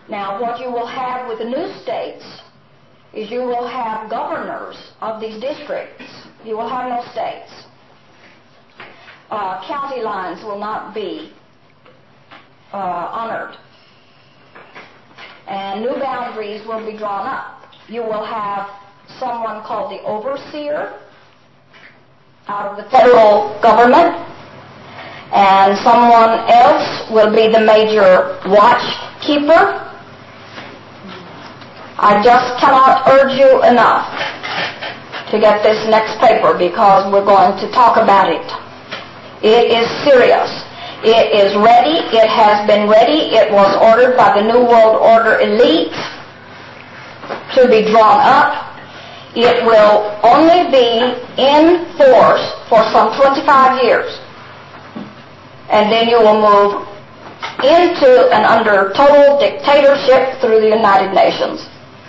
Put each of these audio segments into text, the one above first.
Now, what you will have with the new states is you will have governors of these districts. You will have no states. County lines will not be honored. And new boundaries will be drawn up. You will have someone called the overseer out of the federal government, and someone else will be the major watchkeeper. I just cannot urge you enough to get this next paper because we're going to talk about it. It is serious. It is ready. It has been ready. It was ordered by the New World Order elite to be drawn up. It will only be in force for some 25 years. And then you will move into and under total dictatorship through the United Nations.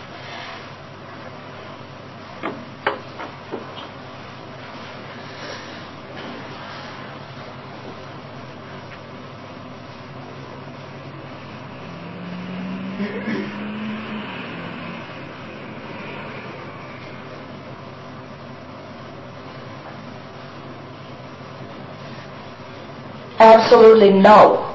Absolutely no.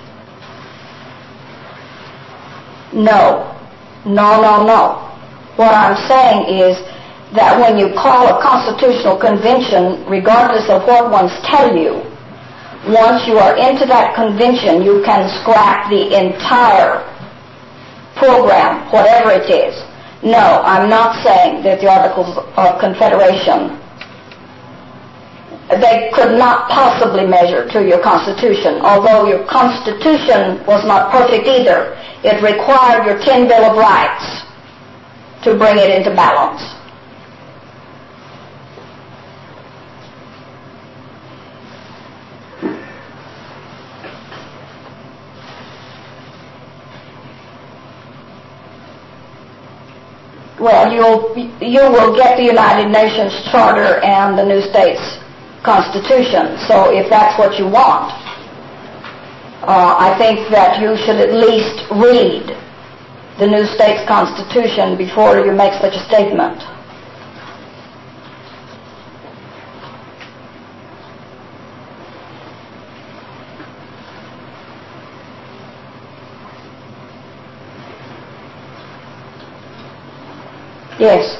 No. No, no, no. What I'm saying is that when you call a constitutional convention, regardless of what ones tell you, once you are into that convention, you can scrap the entire program, whatever it is. No, I'm not saying that the Articles of Confederation, they could not possibly measure to your Constitution, although your Constitution was not perfect either. It required your 10 Bill of Rights to bring it into balance. Well, you will get the United Nations Charter and the new states Constitution. So if that's what you want, I think that you should at least read the new state's Constitution before you make such a statement. Yes.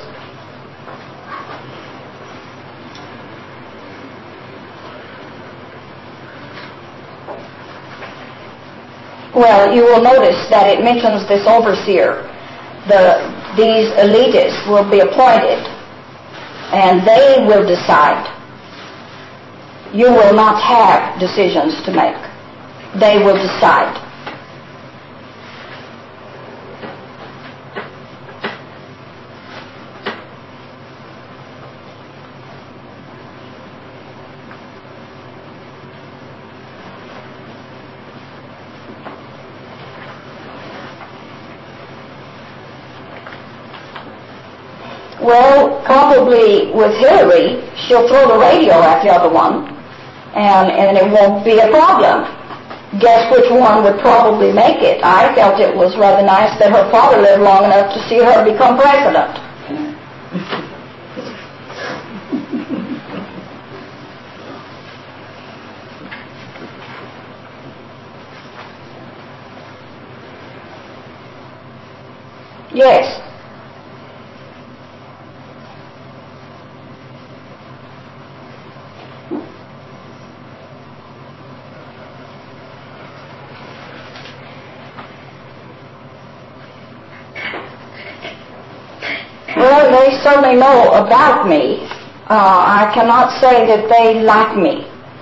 Well, you will notice that it mentions this overseer. These elitists will be appointed, and they will decide. You will not have decisions to make. They will decide. Well, probably with Hillary, she'll throw the radio at the other one, and it won't be a problem. Guess which one would probably make it? I felt it was rather nice that her father lived long enough to see her become president. Yes. Well, they certainly know about me. I cannot say that they like me.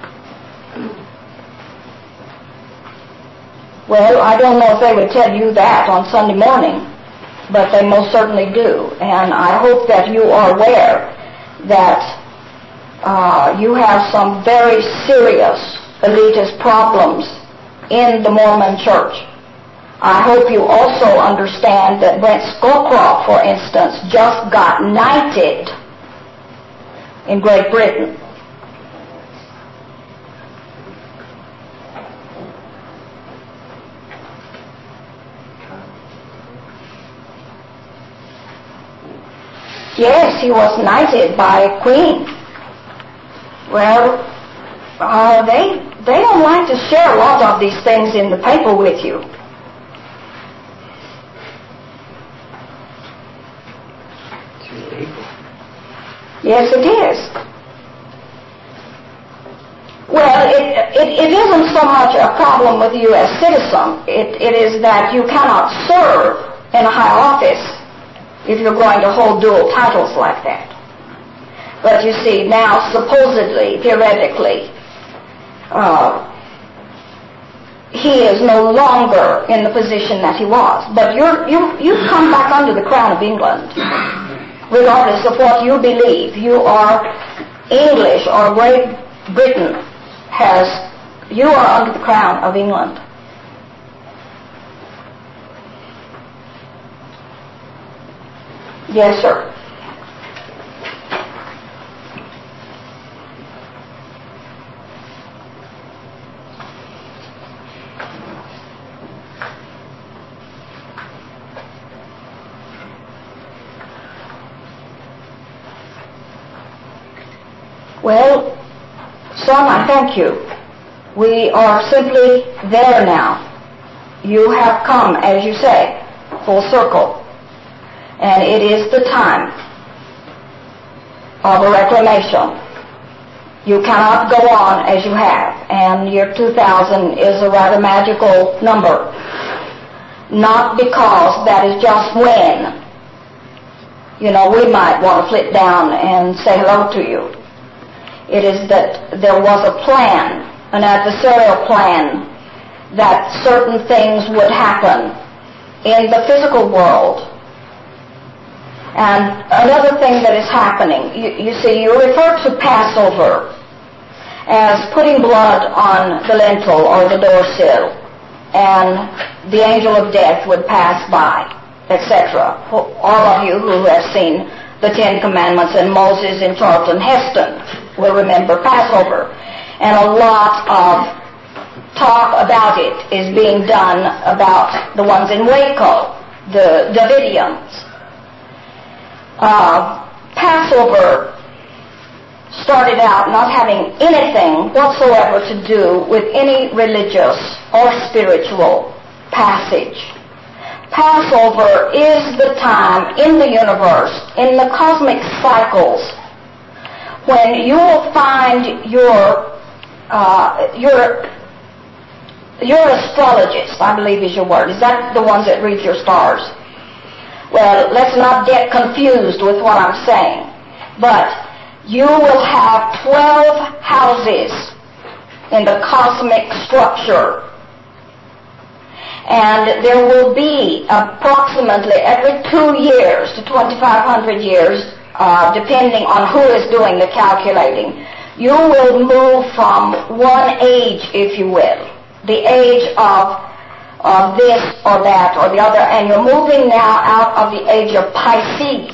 Well, I don't know if they would tell you that on Sunday morning, but they most certainly do. And I hope that you are aware that you have some very serious elitist problems in the Mormon Church. I hope you also understand that Brent Scowcroft, for instance, just got knighted in Great Britain. Yes, he was knighted by a queen. Well, they don't like to share a lot of these things in the paper with you. Yes, it is. Well, it isn't so much a problem with you as citizen. It is that you cannot serve in a high office if you're going to hold dual titles like that. But you see, now supposedly, theoretically, he is no longer in the position that he was. But you've come back under the crown of England. Regardless of what you believe, you are English, or Great Britain you are under the crown of England. Yes, sir. Well, son, I thank you. We are simply there now. You have come, as you say, full circle. And it is the time of a reclamation. You cannot go on as you have. And year 2000 is a rather magical number. Not because that is just when, we might want to flit down and say hello to you. It is that there was a plan, an adversarial plan, that certain things would happen in the physical world. And another thing that is happening, you see, you refer to Passover as putting blood on the lintel or the door sill, and the angel of death would pass by, etc. All of you who have seen the Ten Commandments and Moses in Charlton Heston will remember Passover. And a lot of talk about it is being done about the ones in Waco, the Davidians. Passover started out not having anything whatsoever to do with any religious or spiritual passage. Passover is the time in the universe, in the cosmic cycles, when you will find your astrologist, I believe is your word. Is that the ones that read your stars? Well, let's not get confused with what I'm saying. But you will have 12 houses in the cosmic structure. And there will be approximately every 2 years to 2,500 years, depending on who is doing the calculating, you will move from one age, if you will, the age of this or that or the other, and you're moving now out of the age of Pisces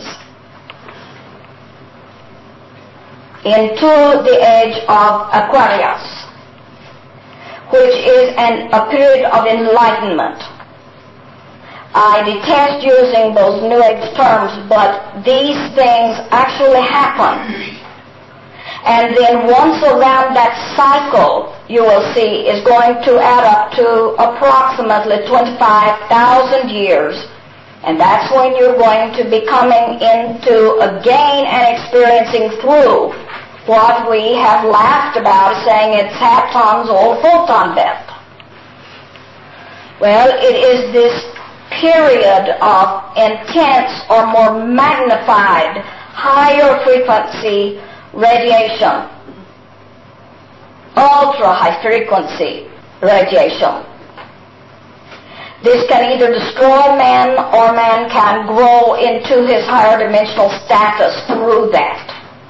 into the age of Aquarius, which is a period of enlightenment. I detest using those New Age terms, but these things actually happen. And then once around that cycle, you will see, is going to add up to approximately 25,000 years. And that's when you're going to be coming into again and experiencing through what we have laughed about, saying it's half-tons or full-ton depth. Well, it is this period of intense or more magnified, higher frequency radiation, ultra-high frequency radiation. This can either destroy man, or man can grow into his higher dimensional status through that.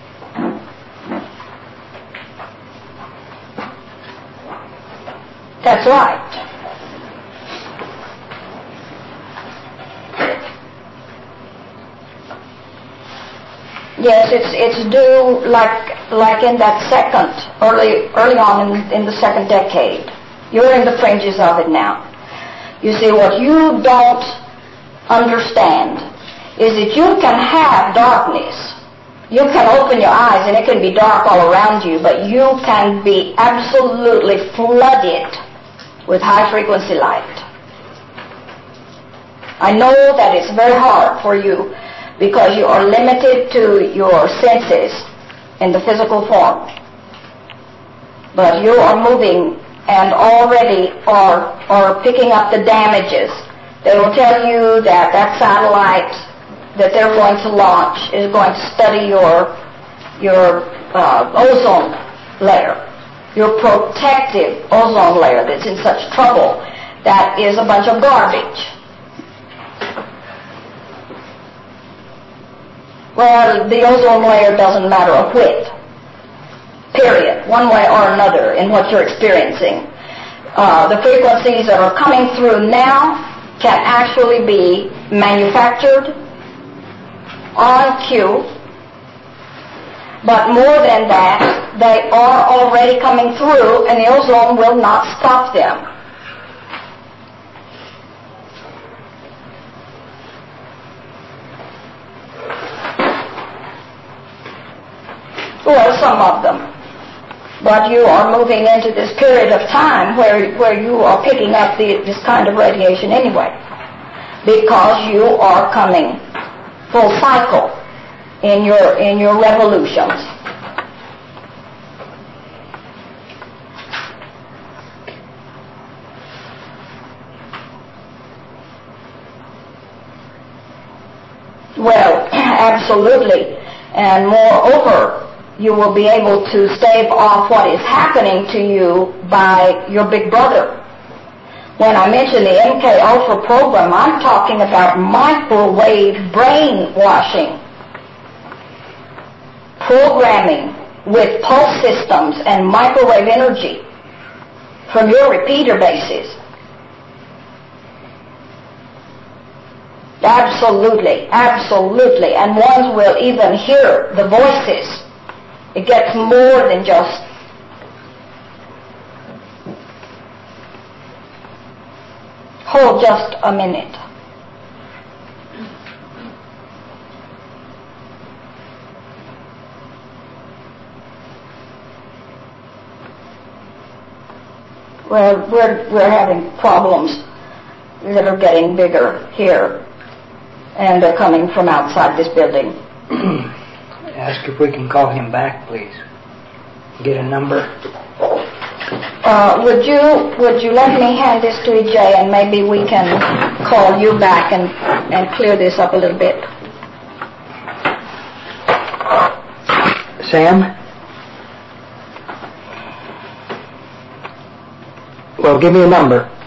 That's right. Yes, it's due like in that second, early on in the second decade. You're in the fringes of it now. You see, what you don't understand is that you can have darkness. You can open your eyes and it can be dark all around you, but you can be absolutely flooded with high-frequency light. I know that it's very hard for you because you are limited to your senses in the physical form. But you are moving and already are picking up the damages. They will tell you that that satellite that they're going to launch is going to study your ozone layer, your protective ozone layer that's in such trouble. That is a bunch of garbage. Well, the ozone layer doesn't matter a whit, period, one way or another in what you're experiencing. The frequencies that are coming through now can actually be manufactured on cue, but more than that, they are already coming through and the ozone will not stop them. Well, some of them. But you are moving into this period of time where you are picking up this kind of radiation anyway, because you are coming full cycle in your revolutions. Well, absolutely. And moreover, you will be able to stave off what is happening to you by your big brother. When I mention the MK Ultra program, I'm talking about microwave brainwashing, programming with pulse systems and microwave energy from your repeater bases. Absolutely, absolutely. And ones will even hear the voices. It gets more than just hold just a minute. Well, we're having problems that are getting bigger here, and they're coming from outside this building. Ask if we can call him back, please. Get a number. Would you let me hand this to EJ, and maybe we can call you back and clear this up a little bit. Sam? Well, give me a number.